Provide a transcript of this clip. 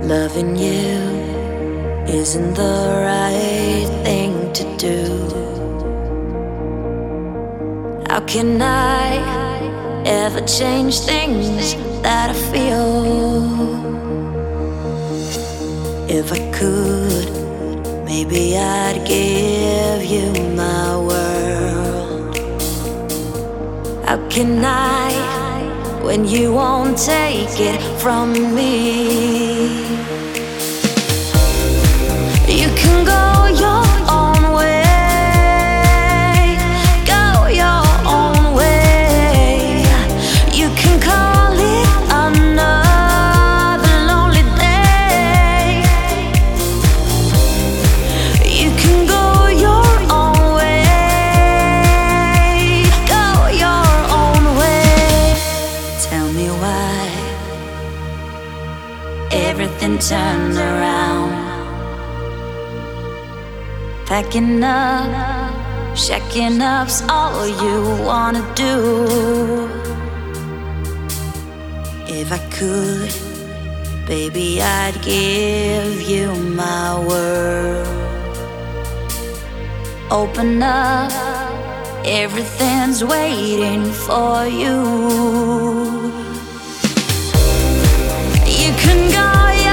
Loving you isn't the right thing to do. How can I ever change things that I feel? If I could, maybe I'd give you my world. How can I when you won't take it from me? You can go your own way, go your own way. You can call it another lonely day. You can go your own way, go your own way. Tell me why everything turned around. Packing up, checking up's all you wanna do. If I could, baby, I'd give you my world. Open up, everything's waiting for you. You can go.